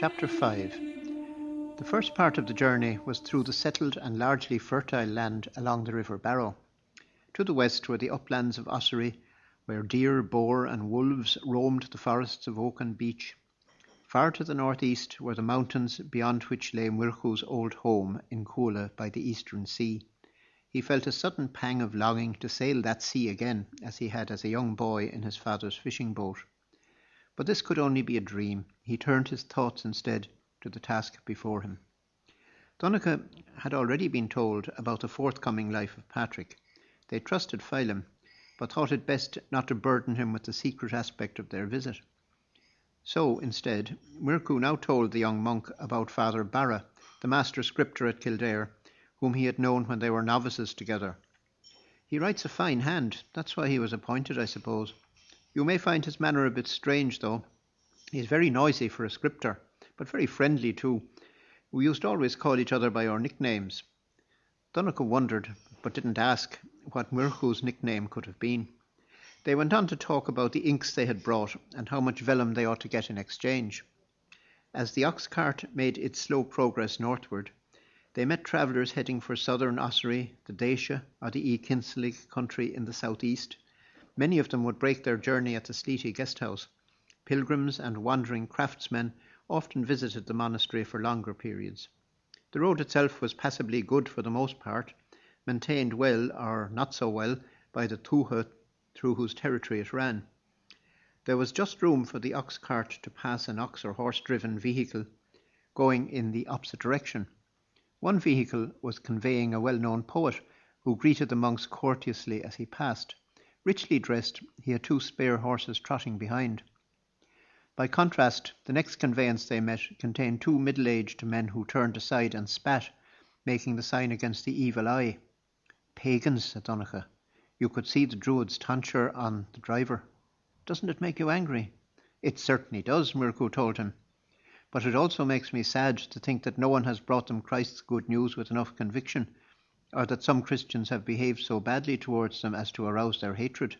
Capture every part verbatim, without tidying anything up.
Chapter five. The first part of the journey was through the settled and largely fertile land along the River Barrow. To the west were the uplands of Ossory, where deer, boar and wolves roamed the forests of oak and beech. Far to the northeast were the mountains beyond which lay Muirchú's old home in Cuala by the eastern sea. He felt a sudden pang of longing to sail that sea again, as he had as a young boy in his father's fishing boat. But this could only be a dream. He turned his thoughts instead to the task before him. Donnacha had already been told about the forthcoming life of Patrick. They trusted Phelim, but thought it best not to burden him with the secret aspect of their visit. So, instead, Muirchú now told the young monk about Father Barra, the master scripter at Kildare, whom he had known when they were novices together. "He writes a fine hand. That's why he was appointed, I suppose. You may find his manner a bit strange, though. He's very noisy for a scripter, but very friendly too. We used to always call each other by our nicknames." Donnacha wondered, but didn't ask, what Muirchú's nickname could have been. They went on to talk about the inks they had brought and how much vellum they ought to get in exchange. As the ox cart made its slow progress northward, they met travellers heading for southern Ossory, the Dacia, or the E. Kinsellig country in the southeast. Many of them would break their journey at the Sleety guest house. Pilgrims and wandering craftsmen often visited the monastery for longer periods. The road itself was passably good for the most part, maintained well or not so well by the Tuatha through whose territory it ran. There was just room for the ox cart to pass an ox or horse-driven vehicle going in the opposite direction. One vehicle was conveying a well-known poet who greeted the monks courteously as he passed. Richly dressed, he had two spare horses trotting behind. By contrast, the next conveyance they met contained two middle-aged men who turned aside and spat, making the sign against the evil eye. "Pagans," said Donnacha. "You could see the Druid's tonsure on the driver. Doesn't it make you angry?" "It certainly does," Muirchú told him. "But it also makes me sad to think that no one has brought them Christ's good news with enough conviction, or that some Christians have behaved so badly towards them as to arouse their hatred."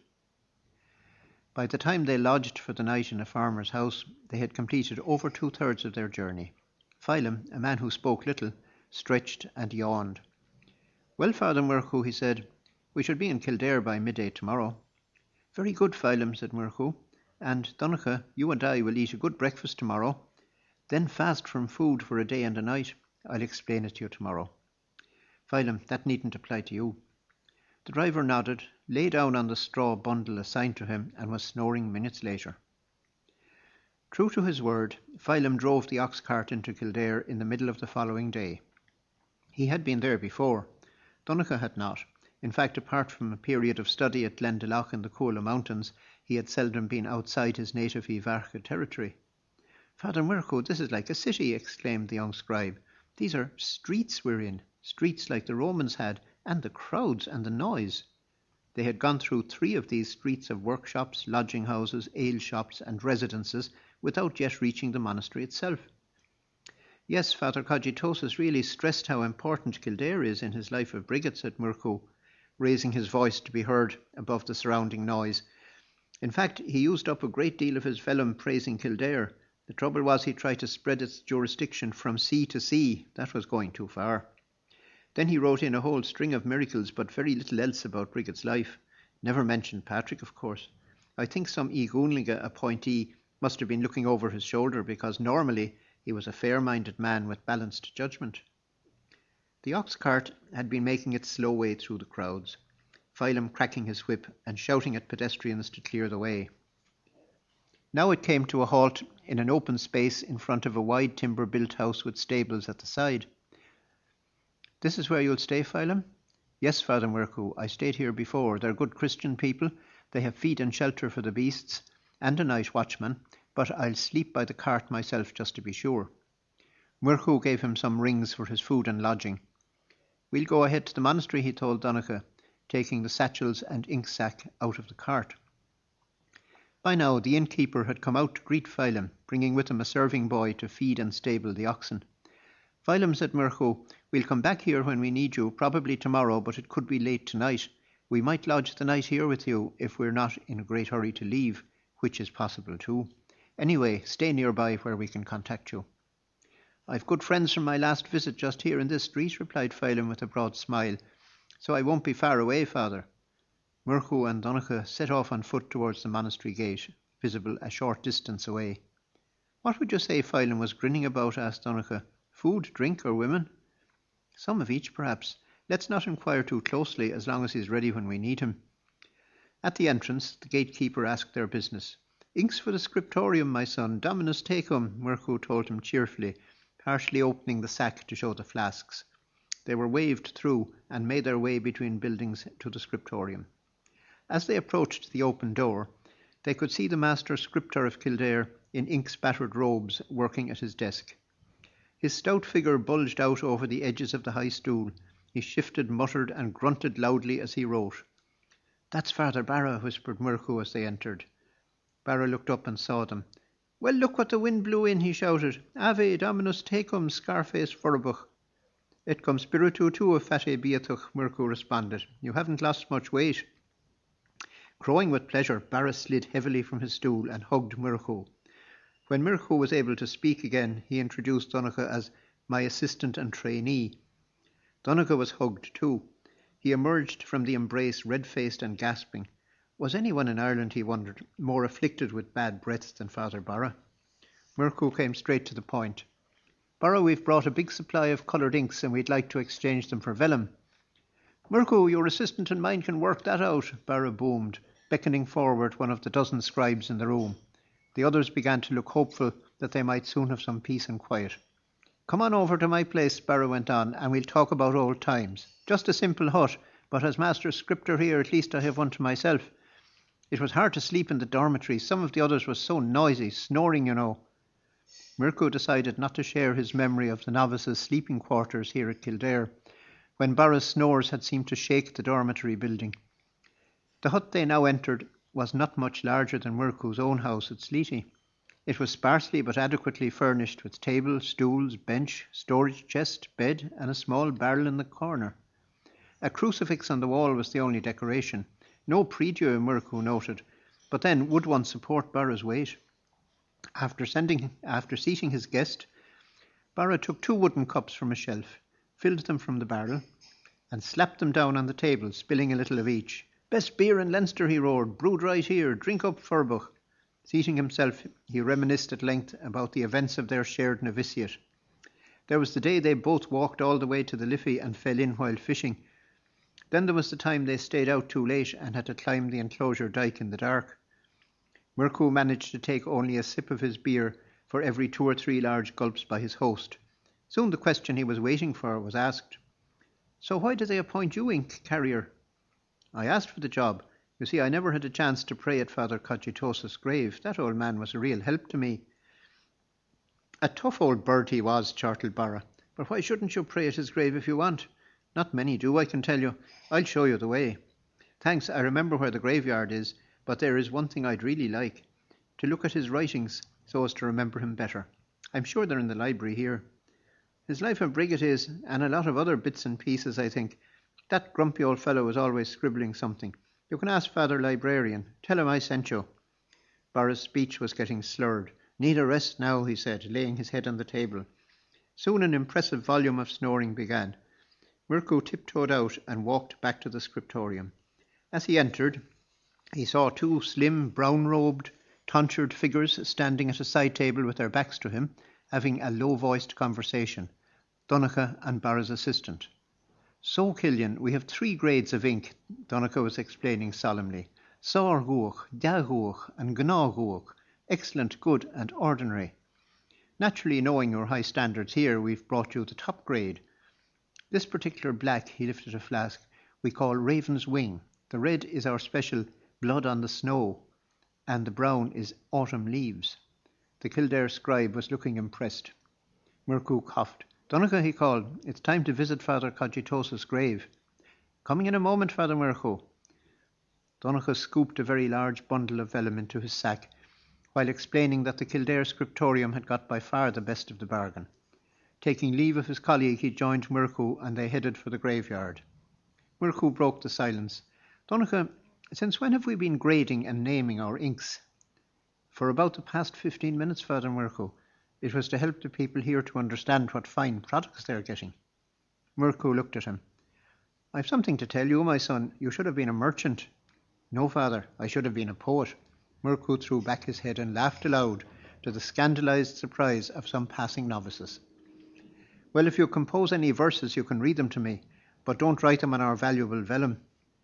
By the time they lodged for the night in a farmer's house, they had completed over two-thirds of their journey. Phelim, a man who spoke little, stretched and yawned. "Well, Father Muirchú," he said, "we shall be in Kildare by midday tomorrow." "Very good, Phelim," said Muirchú. "And, Donnacha, you and I will eat a good breakfast tomorrow, then fast from food for a day and a night. I'll explain it to you tomorrow." "Phelim, that needn't apply to you." The driver nodded, lay down on the straw bundle assigned to him, and was snoring minutes later. True to his word, Phelim drove the ox cart into Kildare in the middle of the following day. He had been there before. Donnacha had not. In fact, apart from a period of study at Glendalough in the Cuala Mountains, he had seldom been outside his native Ivarcha territory. "Father Muirchú, this is like a city," exclaimed the young scribe. "These are streets we're in, streets like the Romans had, and the crowds and the noise." They had gone through three of these streets of workshops, lodging houses, ale shops and residences without yet reaching the monastery itself. "Yes, Father Cogitosus really stressed how important Kildare is in his life of Brigid," said Muirchú, raising his voice to be heard above the surrounding noise. "In fact, he used up a great deal of his vellum praising Kildare. The trouble was he tried to spread its jurisdiction from sea to sea. That was going too far. Then he wrote in a whole string of miracles, but very little else about Brigid's life. Never mentioned Patrick, of course. I think some Igúnlige appointee must have been looking over his shoulder, because normally he was a fair-minded man with balanced judgment." The ox cart had been making its slow way through the crowds, Phelim cracking his whip and shouting at pedestrians to clear the way. Now it came to a halt in an open space in front of a wide timber-built house with stables at the side. "This is where you'll stay, Phelim?" "Yes, Father Muirchú, I stayed here before. They're good Christian people. They have feed and shelter for the beasts, and a night watchman, but I'll sleep by the cart myself just to be sure." Muirchú gave him some rings for his food and lodging. "We'll go ahead to the monastery," he told Donnacha, taking the satchels and ink-sack out of the cart. By now the innkeeper had come out to greet Phelim, bringing with him a serving boy to feed and stable the oxen. "Phelim," said Muirchú, "we'll come back here when we need you, probably tomorrow, but it could be late tonight. We might lodge the night here with you if we're not in a great hurry to leave, which is possible too. Anyway, stay nearby where we can contact you." "I've good friends from my last visit just here in this street," replied Phelim with a broad smile, "so I won't be far away, Father." Murchú and Donogh set off on foot towards the monastery gate, visible a short distance away. "What would you say Phelim was grinning about?" asked Donogh. "Food, drink, or women?" "Some of each, perhaps. Let's not inquire too closely, as long as he's ready when we need him." At the entrance, the gatekeeper asked their business. "Inks for the scriptorium, my son. Dominus tecum," Murchú told him cheerfully, partially opening the sack to show the flasks. They were waved through and made their way between buildings to the scriptorium. As they approached the open door, they could see the master scriptor of Kildare in ink-spattered robes working at his desk. His stout figure bulged out over the edges of the high stool. He shifted, muttered, and grunted loudly as he wrote. "That's Father Barra," whispered Murchú as they entered. Barra looked up and saw them. "Well, look what the wind blew in," he shouted. "Ave Dominus tecum, Scarface Furbuch." "Et cum spiritu tuo, fate beatuch," Murchú responded. "You haven't lost much weight." Crowing with pleasure, Barra slid heavily from his stool and hugged Murchú. When Murchú was able to speak again, he introduced Donogh as "my assistant and trainee." Donogh was hugged too. He emerged from the embrace red-faced and gasping. Was anyone in Ireland, he wondered, more afflicted with bad breath than Father Barra? Murchú came straight to the point. "Barra, we've brought a big supply of coloured inks and we'd like to exchange them for vellum." "Murchú, your assistant and mine can work that out," Barra boomed, beckoning forward one of the dozen scribes in the room. The others began to look hopeful that they might soon have some peace and quiet. "Come on over to my place," Barra went on, "and we'll talk about old times. Just a simple hut, but as master scriptor here, at least I have one to myself. It was hard to sleep in the dormitory. Some of the others were so noisy, snoring, you know." Murchú decided not to share his memory of the novices' sleeping quarters here at Kildare, when Barra's snores had seemed to shake the dormitory building. The hut they now entered was not much larger than Murchú's own house at Sleety. It was sparsely but adequately furnished with table, stools, bench, storage chest, bed, and a small barrel in the corner. A crucifix on the wall was the only decoration. No prie-dieu, Murchú noted, but then would one support Barra's weight? After, sending, after seating his guest, Barra took two wooden cups from a shelf, filled them from the barrel, and slapped them down on the table, spilling a little of each. "Best beer in Leinster," he roared, "brewed right here. Drink up, Furbuch." Seating himself, he reminisced at length about the events of their shared novitiate. There was the day they both walked all the way to the Liffey and fell in while fishing. Then there was the time they stayed out too late and had to climb the enclosure dyke in the dark. Murchú managed to take only a sip of his beer for every two or three large gulps by his host. Soon the question he was waiting for was asked. "So why did they appoint you ink carrier?" "I asked for the job. You see, I never had a chance to pray at Father Cogitosus' grave. That old man was a real help to me." "A tough old bird he was," chortled Barra. "But why shouldn't you pray at his grave if you want? Not many do, I can tell you. I'll show you the way." "Thanks, I remember where the graveyard is, but there is one thing I'd really like. To look at his writings so as to remember him better. I'm sure they're in the library here. His Life of Brigitte is, and a lot of other bits and pieces, I think. That grumpy old fellow is always scribbling something. You can ask Father Librarian. Tell him I sent you." Barra's speech was getting slurred. "Need a rest now," he said, laying his head on the table. Soon an impressive volume of snoring began. Murchú tiptoed out and walked back to the scriptorium. As he entered, he saw two slim, brown-robed, tonsured figures standing at a side table with their backs to him, having a low-voiced conversation. Donogh and Barra's assistant. "So, Killian, we have three grades of ink," Donogh was explaining solemnly. "Saor Guach, Da Guach, and Gná Guach. Excellent, good, and ordinary. Naturally, knowing your high standards here, we've brought you the top grade. This particular black," he lifted a flask, "we call Raven's Wing. The red is our special Blood on the Snow, and the brown is Autumn Leaves." The Kildare scribe was looking impressed. Murchú coughed. "Donogh," he called, "it's time to visit Father Cogitosus' grave." "Coming in a moment, Father Murchú." Donogh scooped a very large bundle of vellum into his sack, while explaining that the Kildare scriptorium had got by far the best of the bargain. Taking leave of his colleague, he joined Murchú and they headed for the graveyard. Murchú broke the silence. "Donogh, since when have we been grading and naming our inks?" "For about the past fifteen minutes, Father Murchú. It was to help the people here to understand what fine products they're getting. Mirko looked at him. I've something to tell you, my son. You should have been a merchant. No, father, I should have been a poet. Mirko threw back his head and laughed aloud, to the scandalized surprise of some passing novices. Well, if you compose any verses, you can read them to me, but don't write them on our valuable vellum.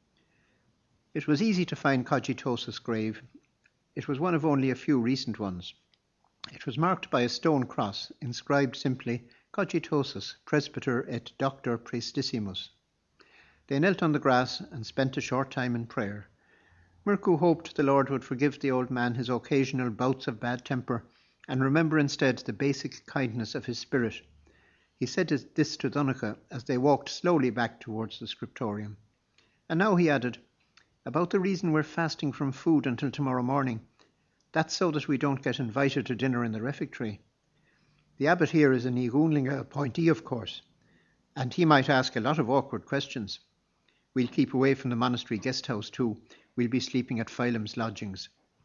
It was easy to find Cogitosus' grave. It was one of only a few recent ones. It was marked by a stone cross, inscribed simply, Cogitosus, presbyter et doctor praestissimus. They knelt on the grass and spent a short time in prayer. Mirko hoped the Lord would forgive the old man his occasional bouts of bad temper and remember instead the basic kindness of his spirit. He said this to Donnacha as they walked slowly back towards the scriptorium. And now he added, about the reason we're fasting from food until tomorrow morning. That's so that we don't get invited to dinner in the refectory. The abbot here is an Igúnlinga appointee, of course, and he might ask a lot of awkward questions. We'll keep away from the monastery guest house too. We'll be sleeping at Philem's lodgings.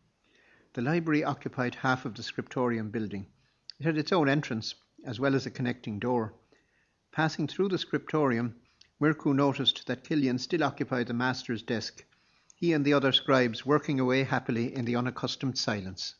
The library occupied half of the scriptorium building. It had its own entrance, as well as a connecting door. Passing through the scriptorium, Mirko noticed that Killian still occupied the master's desk, he and the other scribes working away happily in the unaccustomed silence.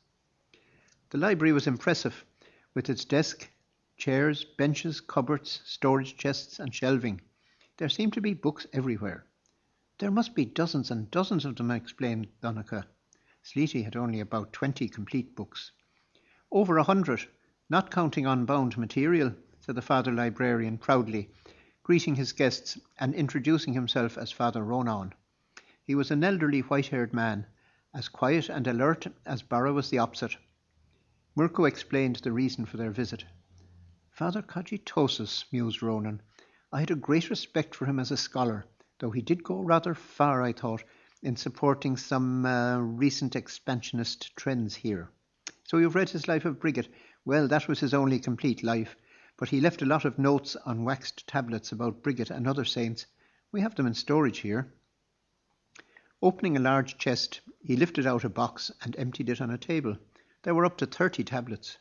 The library was impressive, with its desk, chairs, benches, cupboards, storage chests and shelving. There seemed to be books everywhere. There must be dozens and dozens of them, explained Donnacha. Sleety had only about twenty complete books. Over a hundred, not counting unbound material, said the Father Librarian proudly, greeting his guests and introducing himself as Father Ronan. He was an elderly white-haired man, as quiet and alert as Barra was the opposite. Mirko explained the reason for their visit. Father Cogitosus, mused Ronan. I had a great respect for him as a scholar, though he did go rather far, I thought, in supporting some uh, recent expansionist trends here. So you've read his Life of Brigid? Well, that was his only complete life, but he left a lot of notes on waxed tablets about Brigid and other saints. We have them in storage here. Opening a large chest, he lifted out a box and emptied it on a table. There were up to thirty tablets.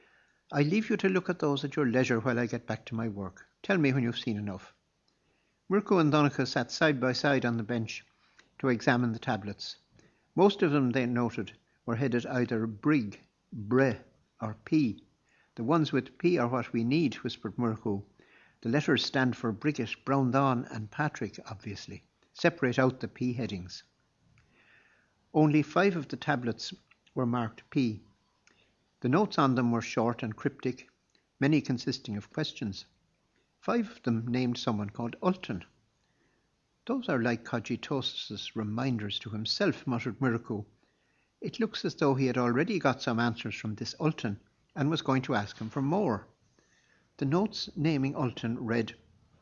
I leave you to look at those at your leisure while I get back to my work. Tell me when you've seen enough. Mirko and Donnacha sat side by side on the bench to examine the tablets. Most of them, they noted, were headed either Brig, Bre, or P. The ones with P are what we need, whispered Mirko. The letters stand for Brigid, Browndawn and Patrick, obviously. Separate out the P headings. Only five of the tablets were marked P. The notes on them were short and cryptic, many consisting of questions. Five of them named someone called Ultan. Those are like Cogitosus' reminders to himself, muttered Mirko. It looks as though he had already got some answers from this Ultan and was going to ask him for more. The notes naming Ultan read,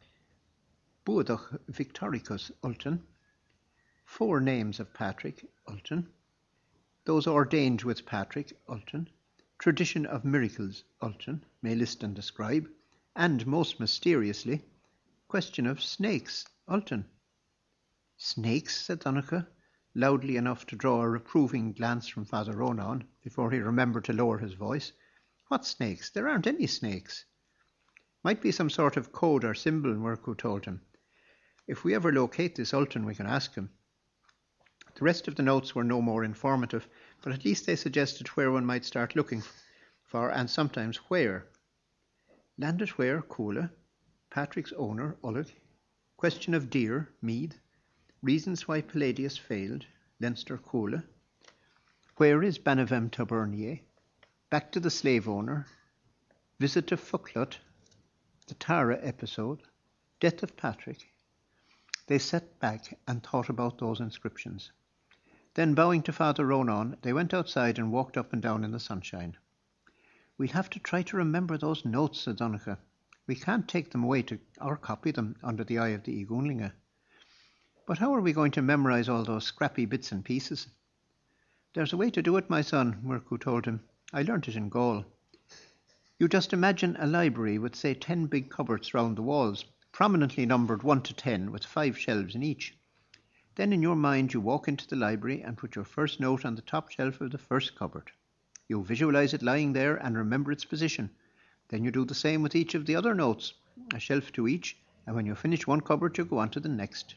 Buadach Victoricus Ultan, four names of Patrick Ultan, those ordained with Patrick Ultan, tradition of miracles Ultan, may list and describe, and most mysteriously, question of snakes Ultan. Snakes, said Donnacha, loudly enough to draw a reproving glance from Father Ronan before he remembered to lower his voice. What snakes? There aren't any snakes. Might be some sort of code or symbol, Mirko told him. If we ever locate this Ultan, we can ask him. The rest of the notes were no more informative, but at least they suggested where one might start looking for, and sometimes where. Landed where? Coola. Patrick's owner, Ullich. Question of deer, Mead. Reasons why Palladius failed, Leinster Coola. Where is Banavem Tabernier? Back to the slave owner. Visit to Fuclut. The Tara episode. Death of Patrick. They sat back and thought about those inscriptions. Then, bowing to Father Ronan, they went outside and walked up and down in the sunshine. We'll have to try to remember those notes, said Donnacha. We can't take them away to, or copy them under the eye of the Igúnlinga. But how are we going to memorize all those scrappy bits and pieces? There's a way to do it, my son, Mirko told him. I learnt it in Gaul. You just imagine a library with, say, ten big cupboards round the walls, prominently numbered one to ten, with five shelves in each. Then in your mind you walk into the library and put your first note on the top shelf of the first cupboard. You visualize it lying there and remember its position. Then you do the same with each of the other notes, a shelf to each, and when you finish one cupboard you go on to the next.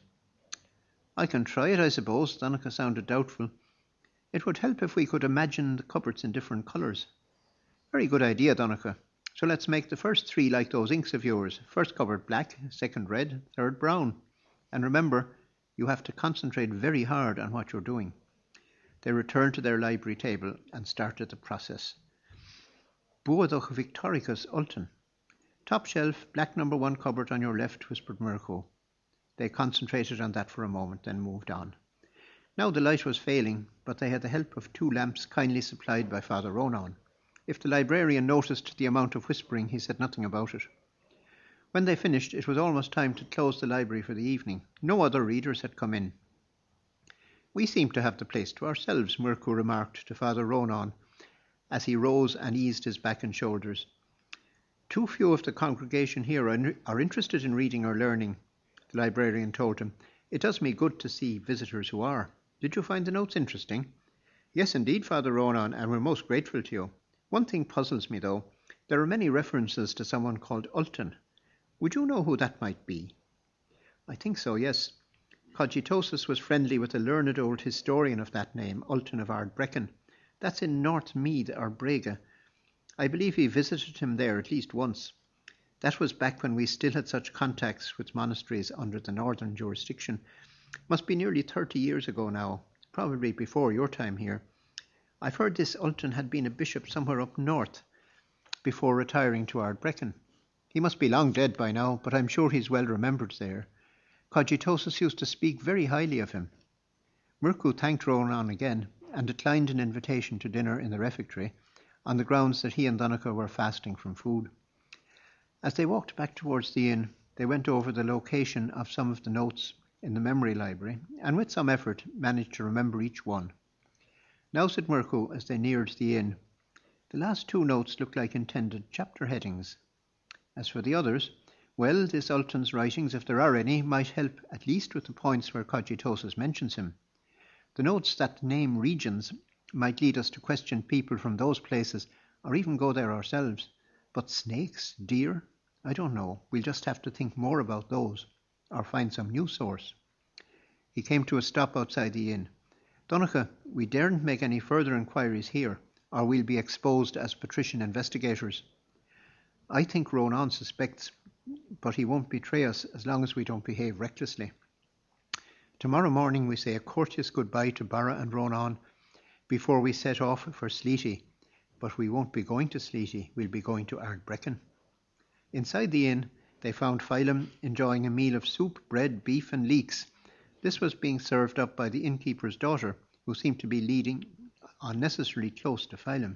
I can try it, I suppose. Donnacha sounded doubtful. It would help if we could imagine the cupboards in different colours. Very good idea, Donnacha. So let's make the first three like those inks of yours. First cupboard black, second red, third brown. And remember, you have to concentrate very hard on what you're doing. They returned to their library table and started the process. Buadoch Victoricus Ultan. Top shelf, black number one cupboard on your left, whispered Mirko. They concentrated on that for a moment, then moved on. Now the light was failing, but they had the help of two lamps kindly supplied by Father Ronan. If the librarian noticed the amount of whispering, he said nothing about it. When they finished, it was almost time to close the library for the evening. No other readers had come in. We seem to have the place to ourselves, Mirko remarked to Father Ronan, as he rose and eased his back and shoulders. Too few of the congregation here are interested in reading or learning, the librarian told him. It does me good to see visitors who are. Did you find the notes interesting? Yes, indeed, Father Ronan, and we're most grateful to you. One thing puzzles me, though. There are many references to someone called Ultan. Would you know who that might be? I think so, yes. Cogitosus was friendly with a learned old historian of that name, Ultan of Ardbrecon. That's in North Meath or Brega. I believe he visited him there at least once. That was back when we still had such contacts with monasteries under the northern jurisdiction. Must be nearly thirty years ago now, probably before your time here. I've heard this Ultan had been a bishop somewhere up north before retiring to Ardbrecon. He must be long dead by now, but I'm sure he's well remembered there. Cogitosus used to speak very highly of him. Mirko thanked Ronan again and declined an invitation to dinner in the refectory on the grounds that he and Donnacha were fasting from food. As they walked back towards the inn, they went over the location of some of the notes in the memory library and with some effort managed to remember each one. Now, said Mirko as they neared the inn, the last two notes look like intended chapter headings. As for the others, well, this Ultan's writings, if there are any, might help at least with the points where Cogitosus mentions him. The notes that name regions might lead us to question people from those places or even go there ourselves. But snakes, deer, I don't know. We'll just have to think more about those or find some new source. He came to a stop outside the inn. Donnacha, we daren't make any further inquiries here, or we'll be exposed as patrician investigators. I think Ronan suspects, but he won't betray us as long as we don't behave recklessly. Tomorrow morning we say a courteous goodbye to Barra and Ronan before we set off for Sleety, but we won't be going to Sleety, we'll be going to Ardbrecon. Inside the inn, they found Phelim enjoying a meal of soup, bread, beef and leeks. This was being served up by the innkeeper's daughter, who seemed to be leading unnecessarily close to Phelim.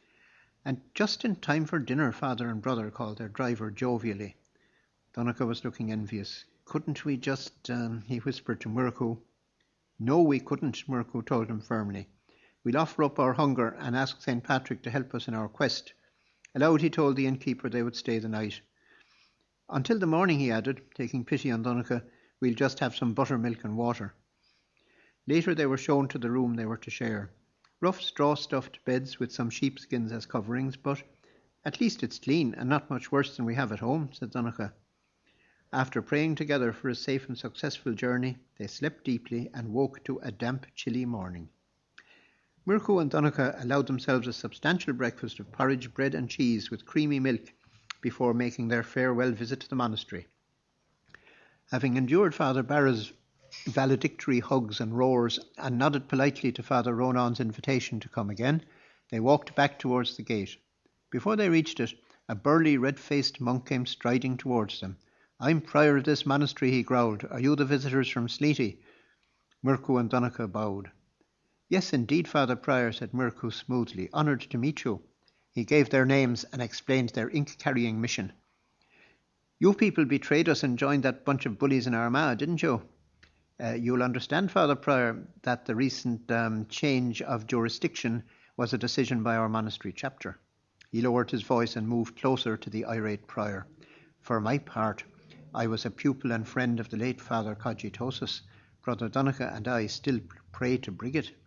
And just in time for dinner, father and brother, called their driver jovially. Donnacha was looking envious. Couldn't we just, um, he whispered to Mirko. No, we couldn't, Mirko told him firmly. We'll offer up our hunger and ask Saint Patrick to help us in our quest. Aloud he told the innkeeper they would stay the night. Until the morning, he added, taking pity on Donnacha, we'll just have some buttermilk and water. Later they were shown to the room they were to share. Rough straw-stuffed beds with some sheepskins as coverings, but at least it's clean and not much worse than we have at home, said Donnacha. After praying together for a safe and successful journey, they slept deeply and woke to a damp, chilly morning. Mirko and Donnacha allowed themselves a substantial breakfast of porridge, bread and cheese with creamy milk before making their farewell visit to the monastery. Having endured Father Barra's valedictory hugs and roars and nodded politely to Father Ronan's invitation to come again, they walked back towards the gate. Before they reached it, a burly, red-faced monk came striding towards them. I'm prior of this monastery, he growled. Are you the visitors from Sleety? Mirko and Donnacha bowed. Yes, indeed, Father Prior, said Mirko smoothly. Honoured to meet you. He gave their names and explained their ink-carrying mission. You people betrayed us and joined that bunch of bullies in Armagh, didn't you? Uh, you'll understand, Father Prior, that the recent um, change of jurisdiction was a decision by our monastery chapter. He lowered his voice and moved closer to the irate Prior. For my part, I was a pupil and friend of the late Father Cogitosus. Brother Donnacha and I still pray to Brigid.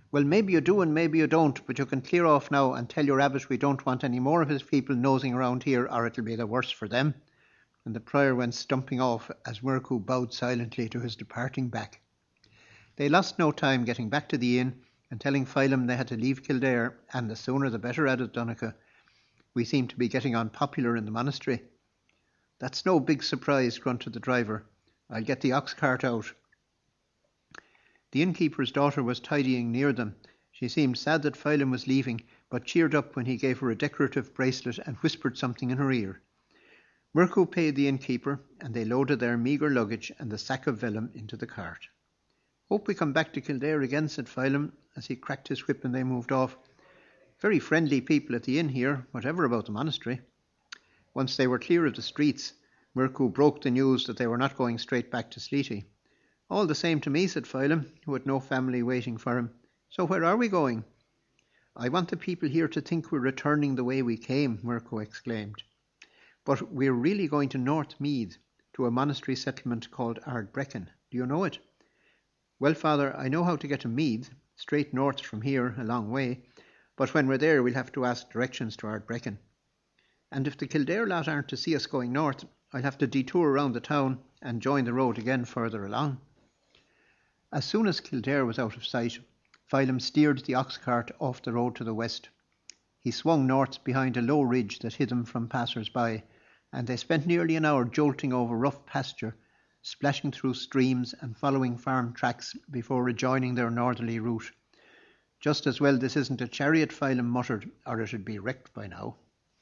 Well, maybe you do and maybe you don't, but you can clear off now and tell your abbot we don't want any more of his people nosing around here, or it'll be the worse for them. And the prior went stumping off as Murku bowed silently to his departing back. They lost no time getting back to the inn and telling Phelim they had to leave Kildare, and the sooner the better, added Donncha. We seem to be getting on popular in the monastery. That's no big surprise, grunted the driver. I'll get the ox cart out. The innkeeper's daughter was tidying near them. She seemed sad that Phelim was leaving, but cheered up when he gave her a decorative bracelet and whispered something in her ear. Murku paid the innkeeper, and they loaded their meagre luggage and the sack of vellum into the cart. Hope we come back to Kildare again, said Phelim, as he cracked his whip and they moved off. Very friendly people at the inn here, whatever about the monastery. Once they were clear of the streets, Murku broke the news that they were not going straight back to Sleety. All the same to me, said Phelim, who had no family waiting for him. So where are we going? I want the people here to think we're returning the way we came, Murku exclaimed. But we're really going to North Meath, to a monastery settlement called Ardbreckan. Do you know it? Well, Father, I know how to get to Meath, straight north from here, a long way, but when we're there we'll have to ask directions to Ardbreckan. And if the Kildare lot aren't to see us going north, I'll have to detour around the town and join the road again further along. As soon as Kildare was out of sight, Phelim steered the ox cart off the road to the west. He swung north behind a low ridge that hid them from passers-by, and they spent nearly an hour jolting over rough pasture, splashing through streams and following farm tracks before rejoining their northerly route. Just as well this isn't a chariot, Phelim muttered, or it'd be wrecked by now.